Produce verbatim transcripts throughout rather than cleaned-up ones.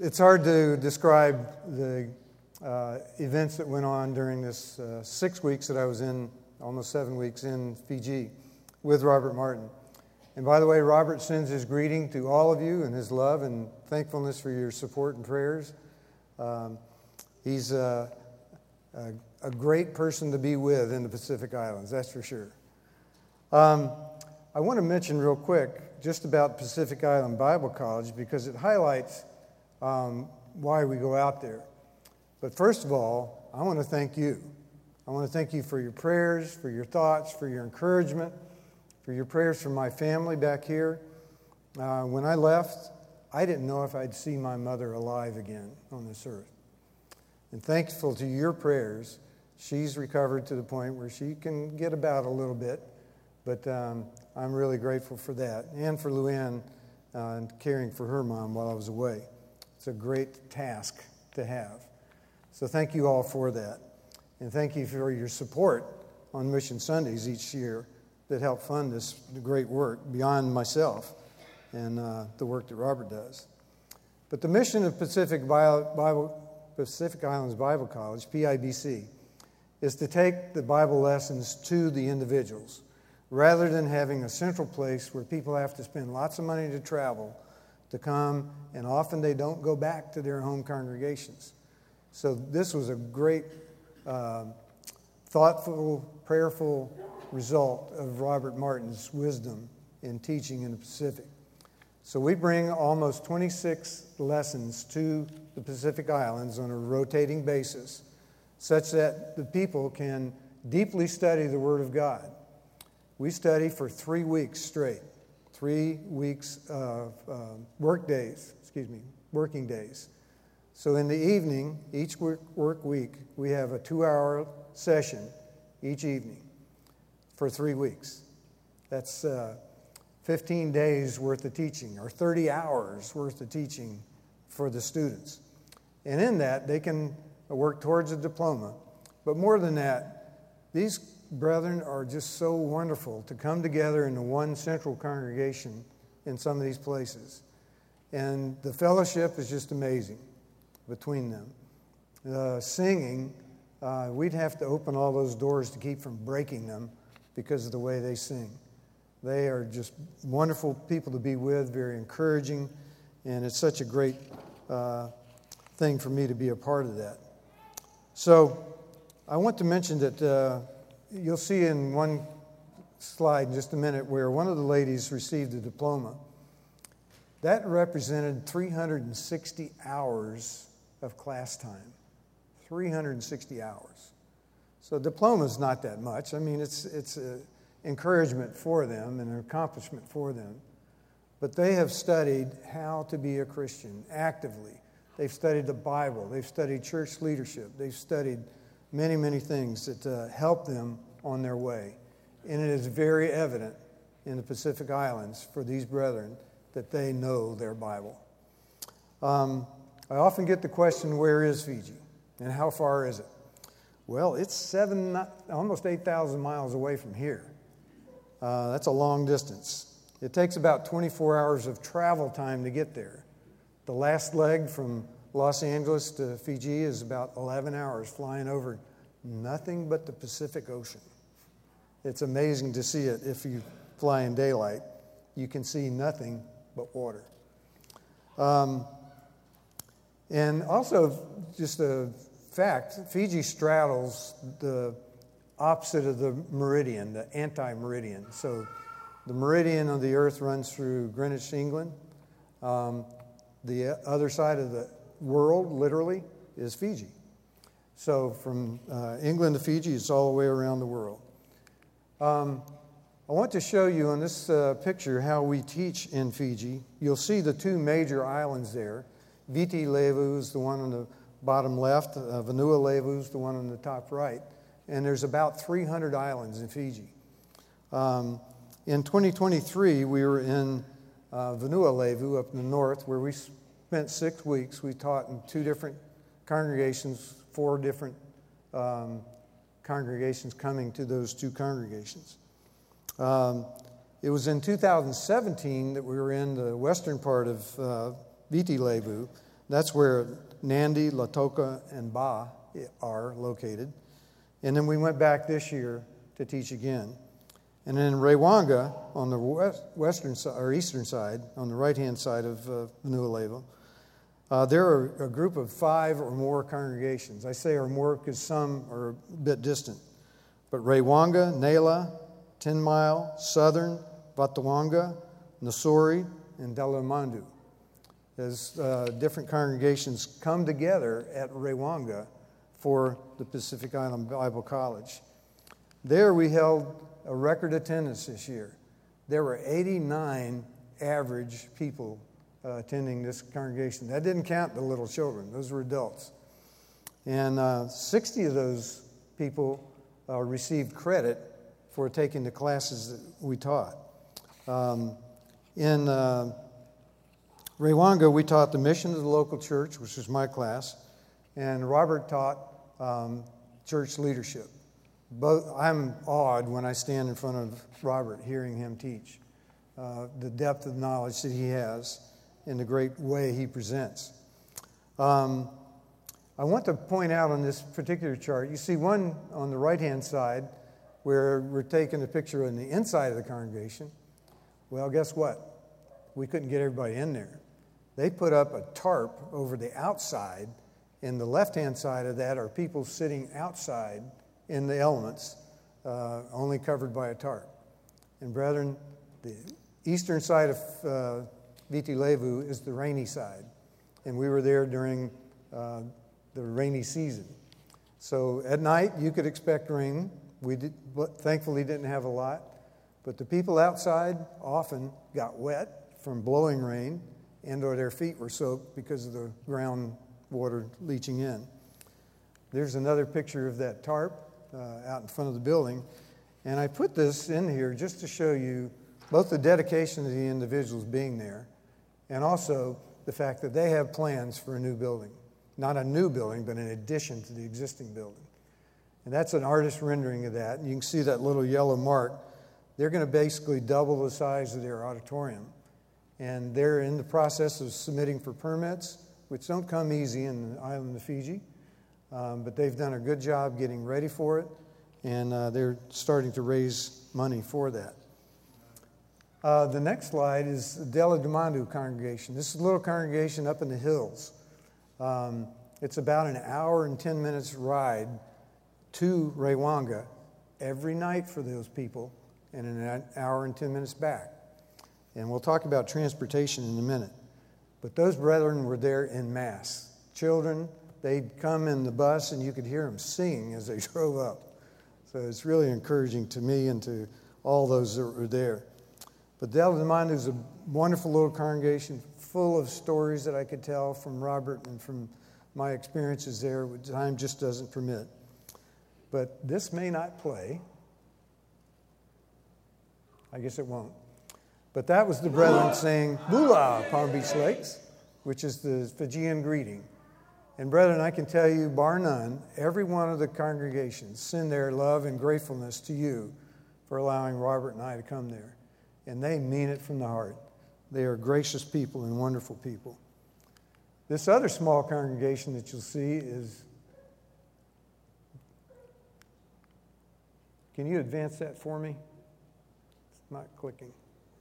it's hard to describe the uh, events that went on during this uh, six weeks that I was in, almost seven weeks in Fiji with Robert Martin. And by the way, Robert sends his greeting to all of you and his love and thankfulness for your support and prayers. Um, he's uh, a, a great person to be with in the Pacific Islands, that's for sure. Um, I want to mention real quick just about Pacific Island Bible College because it highlights um, why we go out there. But first of all, I want to thank you. I want to thank you for your prayers, for your thoughts, for your encouragement, for your prayers for my family back here. Uh, when I left, I didn't know if I'd see my mother alive again on this earth. And thankful to your prayers, she's recovered to the point where she can get about a little bit. But um, I'm really grateful for that, and for Luann uh, and caring for her mom while I was away. It's a great task to have. So thank you all for that. And thank you for your support on Mission Sundays each year that help fund this great work beyond myself and uh, the work that Robert does. But the mission of Pacific, Bible, Pacific Islands Bible College, P I B C, is to take the Bible lessons to the individuals, rather than having a central place where people have to spend lots of money to travel to come, and often they don't go back to their home congregations. So this was a great, uh, thoughtful, prayerful result of Robert Martin's wisdom in teaching in the Pacific. So we bring almost twenty-six lessons to the Pacific Islands on a rotating basis, such that the people can deeply study the Word of God. We study for three weeks straight, three weeks of uh, work days, excuse me, working days. So in the evening, each work, work week, we have a two-hour session each evening for three weeks. That's uh, fifteen days worth of teaching, or thirty hours worth of teaching for the students. And in that, they can work towards a diploma. But more than that, these brethren are just so wonderful to come together in one central congregation in some of these places. And the fellowship is just amazing between them. Uh, singing, uh, we'd have to open all those doors to keep from breaking them because of the way they sing. They are just wonderful people to be with, very encouraging, and it's such a great uh, thing for me to be a part of that. So I want to mention that uh, you'll see in one slide in just a minute where one of the ladies received a diploma. That represented three hundred sixty hours of class time. three hundred sixty hours. So a diploma is not that much. I mean, it's it's an encouragement for them and an accomplishment for them. But they have studied how to be a Christian actively. They've studied the Bible. They've studied church leadership. They've studied many, many things that uh, help them on their way. And it is very evident in the Pacific Islands for these brethren that they know their Bible. Um, I often get the question, where is Fiji? And how far is it? Well, it's seven, almost eight thousand miles away from here. Uh, that's a long distance. It takes about twenty-four hours of travel time to get there. The last leg from Los Angeles to Fiji is about eleven hours flying over nothing but the Pacific Ocean. It's amazing to see it if you fly in daylight. You can see nothing but water. Um, and also, just a fact, Fiji straddles the opposite of the meridian, the anti-meridian. So the meridian of the earth runs through Greenwich, England. Um, the other side of the world, literally, is Fiji. So from uh, England to Fiji, it's all the way around the world. Um, I want to show you on this uh, picture how we teach in Fiji. You'll see the two major islands there. Viti Levu is the one on the bottom left. Uh, Vanua Levu is the one on the top right. And there's about three hundred islands in Fiji. Um, in twenty twenty-three, we were in uh, Vanua Levu up in the north, where we spent six weeks. We taught in two different congregations, four different um, congregations coming to those two congregations. Um, it was in two thousand seventeen that we were in the western part of uh, Viti Levu, That's where Nandi, Lautoka, and Ba are located. And then we went back this year to teach again. And then in Rewanga, on the west, western side, or eastern side, on the right-hand side of uh, Nuulewa, uh, there are a group of five or more congregations. I say or more because some are a bit distant. But Rewanga, Nela, Ten Mile, Southern, Vatawanga, Nasori, and Delamandu. As uh, different congregations come together at Rewanga for the Pacific Island Bible College. There we held a record attendance this year. There were eighty-nine average people uh, attending this congregation. That didn't count the little children. Those were adults. And uh, sixty of those people uh, received credit for taking the classes that we taught. Um, in uh, Rewanga, we taught the mission of the local church, which was my class, and Robert taught um, church leadership. Both, I'm awed when I stand in front of Robert hearing him teach. Uh, the depth of knowledge that he has and the great way he presents. Um, I want to point out on this particular chart, you see one on the right-hand side where we're taking a picture on the inside of the congregation. Well, guess what? We couldn't get everybody in there. They put up a tarp over the outside, and the left-hand side of that are people sitting outside in the elements, uh, only covered by a tarp. And brethren, the eastern side of uh, Viti Levu is the rainy side, and we were there during uh, the rainy season. So at night, you could expect rain. We did, but thankfully didn't have a lot, but the people outside often got wet from blowing rain, and or their feet were soaked because of the ground water leaching in. There's another picture of that tarp uh, out in front of the building. And I put this in here just to show you both the dedication of the individuals being there and also the fact that they have plans for a new building. Not a new building, but in addition to the existing building. And that's an artist rendering of that. And you can see that little yellow mark. They're going to basically double the size of their auditorium. And they're in the process of submitting for permits, which don't come easy in the island of Fiji. Um, but they've done a good job getting ready for it, and uh, they're starting to raise money for that. Uh, the next slide is the Dela Dumandu congregation. This is a little congregation up in the hills. Um, it's about an hour and ten minutes ride to Rewanga every night for those people, and an hour and ten minutes back. And we'll talk about transportation in a minute. But those brethren were there en masse. Children, they'd come in the bus and you could hear them singing as they drove up. So it's really encouraging to me and to all those that were there. But Dela Dumandu is a wonderful little congregation full of stories that I could tell from Robert and from my experiences there, which time just doesn't permit. But this may not play. I guess it won't. But that was the brethren saying, Bula, Palm Beach Lakes, which is the Fijian greeting. And brethren, I can tell you, bar none, every one of the congregations send their love and gratefulness to you for allowing Robert and I to come there. And they mean it from the heart. They are gracious people and wonderful people. This other small congregation that you'll see is, can you advance that for me? It's not clicking.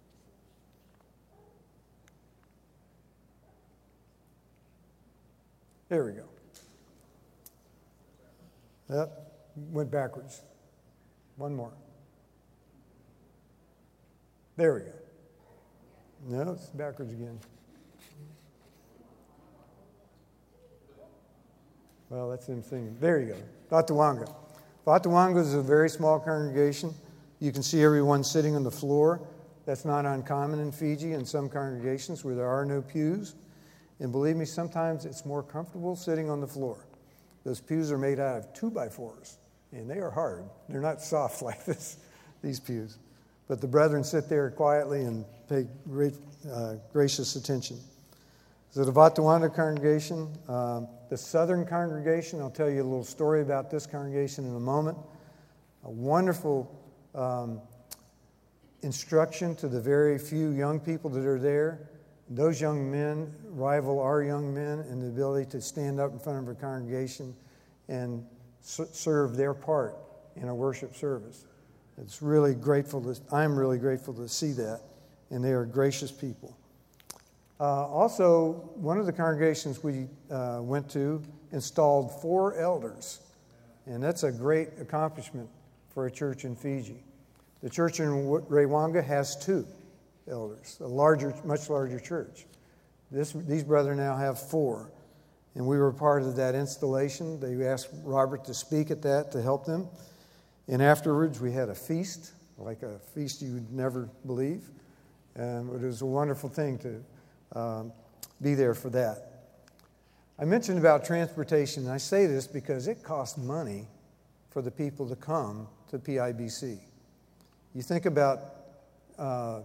There we go. That went backwards. One more. There we go. No, it's backwards again. Well, that's him singing. There you go. Vatawanga. Vatawanga is a very small congregation. You can see everyone sitting on the floor. That's not uncommon in Fiji in some congregations where there are no pews. And believe me, sometimes it's more comfortable sitting on the floor. Those pews are made out of two by fours, and they are hard. They're not soft like this, these pews. But the brethren sit there quietly and pay great, uh, gracious attention. So the Vatawanga congregation, um, the southern congregation, I'll tell you a little story about this congregation in a moment. A wonderful um, instruction to the very few young people that are there. Those young men rival our young men in the ability to stand up in front of a congregation and s- serve their part in a worship service. It's really grateful to, I'm really grateful to see that, and they are gracious people. Uh, also, one of the congregations we uh, went to installed four elders, and that's a great accomplishment for a church in Fiji. The church in Rewanga has two elders, a larger, much larger church. This, these brethren now have four, and we were part of that installation. They asked Robert to speak at that to help them, and afterwards we had a feast, like a feast you would never believe, and it was a wonderful thing to Um, be there for that. I mentioned about transportation, and I say this because it costs money for the people to come to P I B C. You think about uh,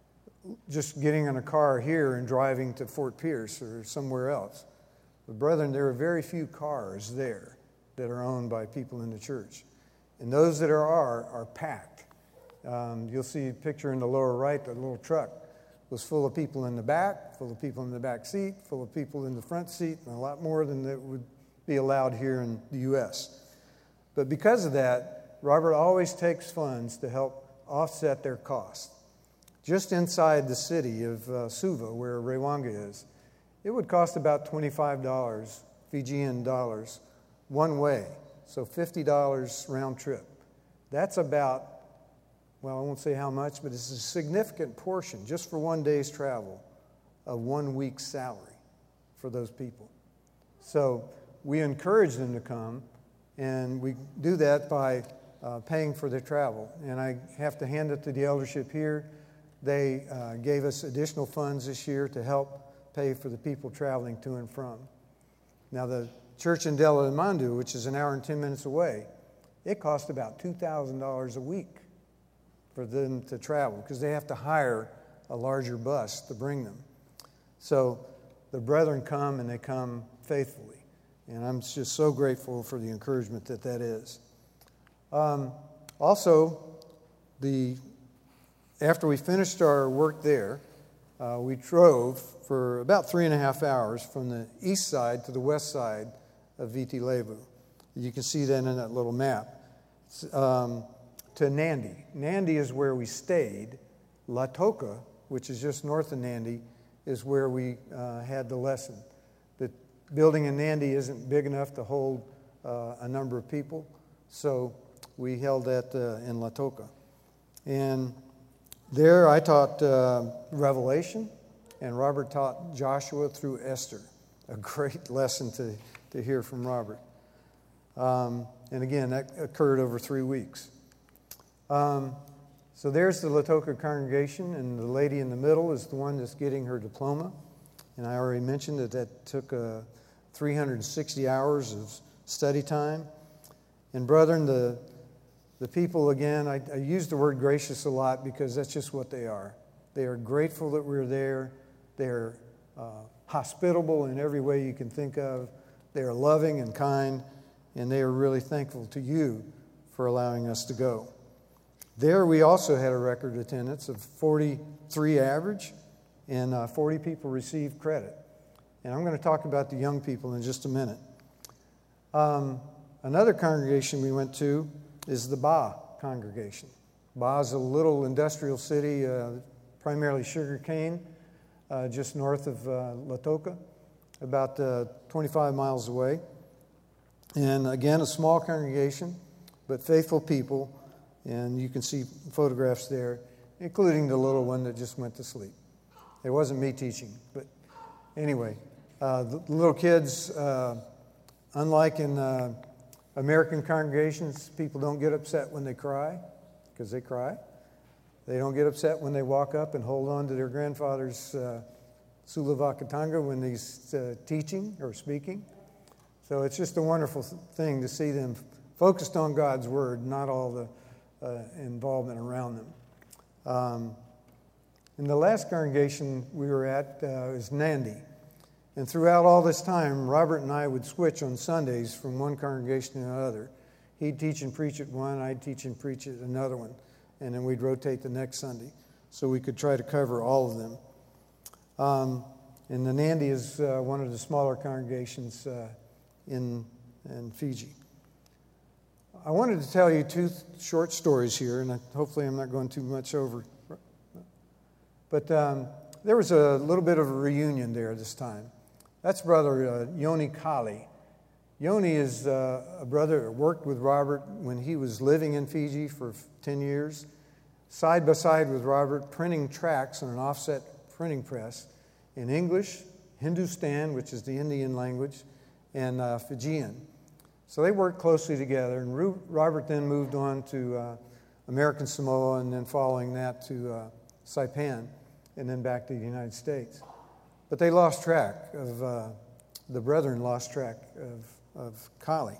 just getting in a car here and driving to Fort Pierce or somewhere else. But brethren, there are very few cars there that are owned by people in the church. And those that are are, are packed. Um, you'll see a picture in the lower right, the little truck was full of people in the back, full of people in the back seat, full of people in the front seat, and a lot more than that would be allowed here in the U S. But because of that, Robert always takes funds to help offset their costs. Just inside the city of uh, Suva, where Rewanga is, it would cost about twenty-five dollars, Fijian dollars, one way, so fifty dollars round trip. That's about, well, I won't say how much, but it's a significant portion, just for one day's travel, of one week's salary for those people. So we encourage them to come, and we do that by uh, paying for their travel. And I have to hand it to the eldership here. They uh, gave us additional funds this year to help pay for the people traveling to and from. Now, the church in Dela Mandu, which is an hour and ten minutes away, it costs about two thousand dollars a week for them to travel, because they have to hire a larger bus to bring them. So the brethren come, and they come faithfully. And I'm just so grateful for the encouragement that that is. Um, also, the after we finished our work there, uh, we drove for about three and a half hours from the east side to the west side of Viti Levu. You can see that in that little map. Um, to Nandi. Nandi is where we stayed. Lautoka, which is just north of Nandi, is where we uh, had the lesson. The building in Nandi isn't big enough to hold uh, a number of people, so we held that uh, in Lautoka. And there I taught uh, Revelation, and Robert taught Joshua through Esther. A great lesson to, to hear from Robert. Um, and again, that occurred over three weeks. Um, so there's the Lautoka congregation, and the lady in the middle is the one that's getting her diploma. And I already mentioned that that took uh, three hundred sixty hours of study time. And brethren, the the people, again, I, I use the word gracious a lot because that's just what they are. They are grateful that we're there. They're uh, hospitable in every way you can think of. They are loving and kind, and they are really thankful to you for allowing us to go. There we also had a record attendance of forty-three average, and uh, forty people received credit. And I'm going to talk about the young people in just a minute. Um, another congregation we went to is the Ba congregation. Ba is a little industrial city, uh, primarily sugar cane, uh, just north of uh, Lautoka, about uh, twenty-five miles away. And again, a small congregation, but faithful people. And you can see photographs there, including the little one that just went to sleep. It wasn't me teaching, but anyway, uh, the little kids, uh, unlike in uh, American congregations, people don't get upset when they cry, because they cry. They don't get upset when they walk up and hold on to their grandfather's uh, sulavakatanga when he's uh, teaching or speaking. So it's just a wonderful thing to see them focused on God's Word, not all the uh, involvement around them. Um, and the last congregation we were at uh, is Nandi. And throughout all this time, Robert and I would switch on Sundays from one congregation to another. He'd teach and preach at one, I'd teach and preach at another one. And then we'd rotate the next Sunday so we could try to cover all of them. Um, and the Nandi is uh, one of the smaller congregations uh, in, in Fiji. I wanted to tell you two th- short stories here, and I, hopefully I'm not going too much over. But um, there was a little bit of a reunion there this time. That's Brother uh, Yoni Kali. Yoni is uh, a brother that worked with Robert when he was living in Fiji for ten years, side by side with Robert, printing tracts on an offset printing press in English, Hindustan, which is the Indian language, and uh, Fijian. So they worked closely together, and Ru- Robert then moved on to uh, American Samoa, and then following that to uh, Saipan, and then back to the United States. But they lost track of, uh, the brethren lost track of, of Kali.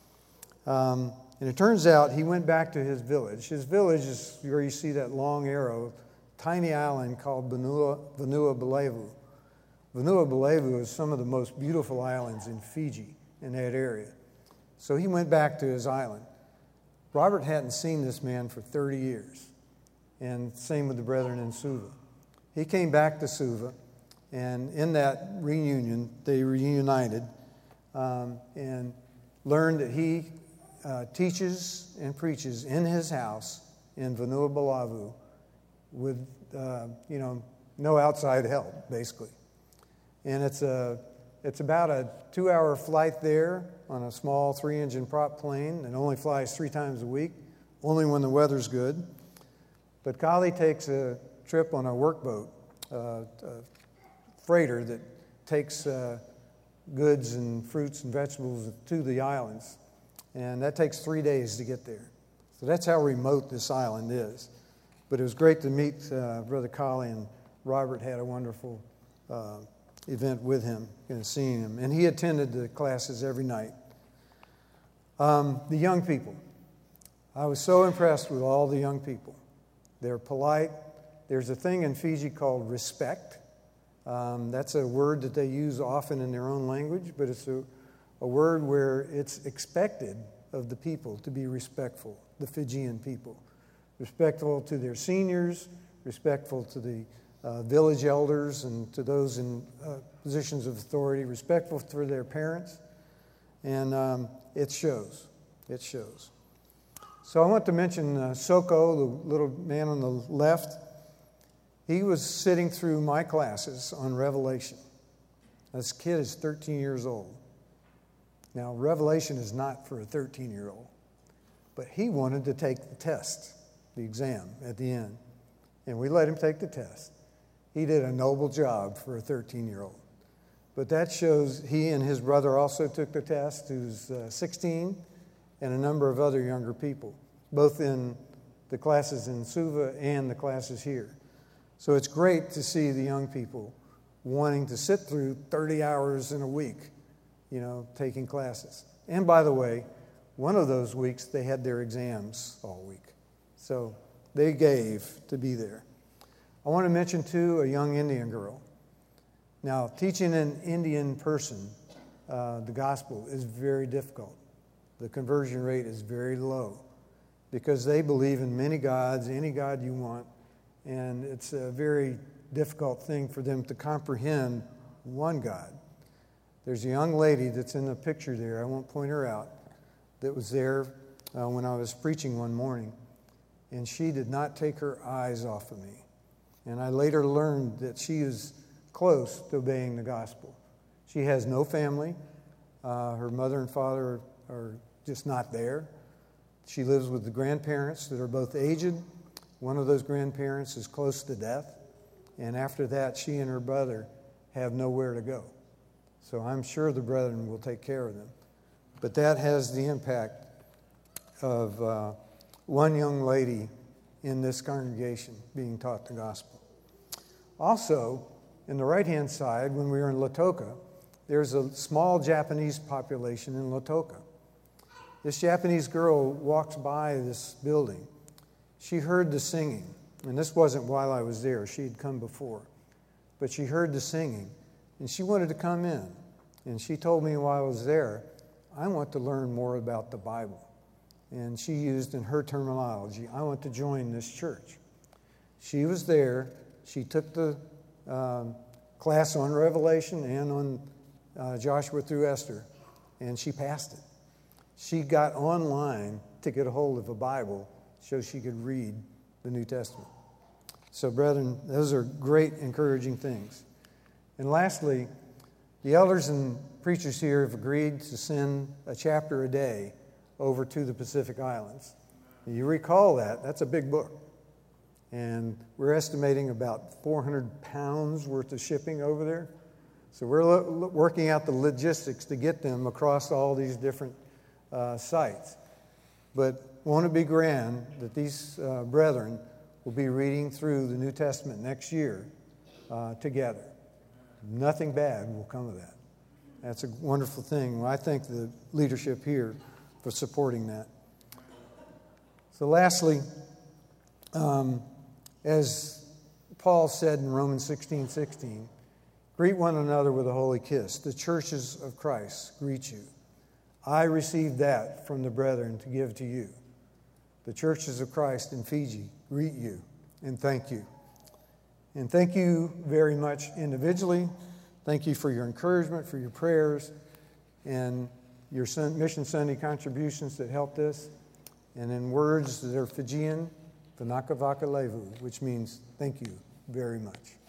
Um, and it turns out he went back to his village. His village is where you see that long arrow, tiny island called Vanua, Vanua Belevu. Vanua Belevu is some of the most beautiful islands in Fiji, in that area. So he went back to his island. Robert hadn't seen this man for thirty years, and same with the brethren in Suva. He came back to Suva, and in that reunion, they reunited um, and learned that he uh, teaches and preaches in his house in Vanua Belevu with, uh, you know, no outside help, basically. And it's a it's about a two-hour flight there on a small three-engine prop plane that only flies three times a week, only when the weather's good. But Kali takes a trip on a workboat, uh, a freighter that takes uh, goods and fruits and vegetables to the islands. And that takes three days to get there. So that's how remote this island is. But it was great to meet uh, Brother Kali, and Robert had a wonderful uh, event with him and seeing him. And he attended the classes every night. Um, the young people. I was so impressed with all the young people. They're polite. There's a thing in Fiji called respect. Um, that's a word that they use often in their own language, but it's a, a word where it's expected of the people to be respectful, the Fijian people. Respectful to their seniors, respectful to the uh, village elders and to those in uh, positions of authority, respectful for their parents, and um, it shows. It shows. So I want to mention uh, Soko, the little man on the left. He was sitting through my classes on Revelation. This kid is thirteen years old. Now, Revelation is not for a thirteen-year-old, but he wanted to take the test, the exam at the end, and we let him take the test. He did a noble job for a thirteen-year-old. But that shows he and his brother also took the test, who's uh, sixteen, and a number of other younger people, both in the classes in Suva and the classes here. So it's great to see the young people wanting to sit through thirty hours in a week, you know, taking classes. And by the way, one of those weeks they had their exams all week. So they gave to be there. I want to mention, too, a young Indian girl. Now, teaching an Indian person uh, the gospel is very difficult. The conversion rate is very low because they believe in many gods, any god you want, and it's a very difficult thing for them to comprehend one God. There's a young lady that's in the picture there, I won't point her out, that was there uh, when I was preaching one morning, and she did not take her eyes off of me. And I later learned that she is close to obeying the gospel. She has no family. Uh, her mother and father are just not there. She lives with the grandparents that are both aged. One of those grandparents is close to death. And after that, she and her brother have nowhere to go. So I'm sure the brethren will take care of them. But that has the impact of uh, one young lady in this congregation being taught the gospel. Also, in the right-hand side, when we were in Lautoka, there's a small Japanese population in Lautoka. This Japanese girl walks by this building. She heard the singing, and this wasn't while I was there. She had come before. But she heard the singing, and she wanted to come in. And she told me while I was there, I want to learn more about the Bible. And she used in her terminology, I want to join this church. She was there. She took the um, class on Revelation and on uh, Joshua through Esther, and she passed it. She got online to get a hold of a Bible so she could read the New Testament. So, brethren, those are great, encouraging things. And lastly, the elders and preachers here have agreed to send a chapter a day over to the Pacific Islands. You recall that, that's a big book. And we're estimating about four hundred pounds worth of shipping over there. So we're lo- working out the logistics to get them across all these different uh, sites. But won't it be grand that these uh, brethren will be reading through the New Testament next year uh, together? Nothing bad will come of that. That's a wonderful thing. Well, I thank the leadership here for supporting that. So lastly, um, as Paul said in Romans sixteen sixteen, greet one another with a holy kiss. The churches of Christ greet you. I received that from the brethren to give to you. The churches of Christ in Fiji greet you and thank you. And thank you very much individually. Thank you for your encouragement, for your prayers, and your Mission Sunday contributions that helped us. And in words that are Fijian, Vanaka Vaka Levu, which means thank you very much.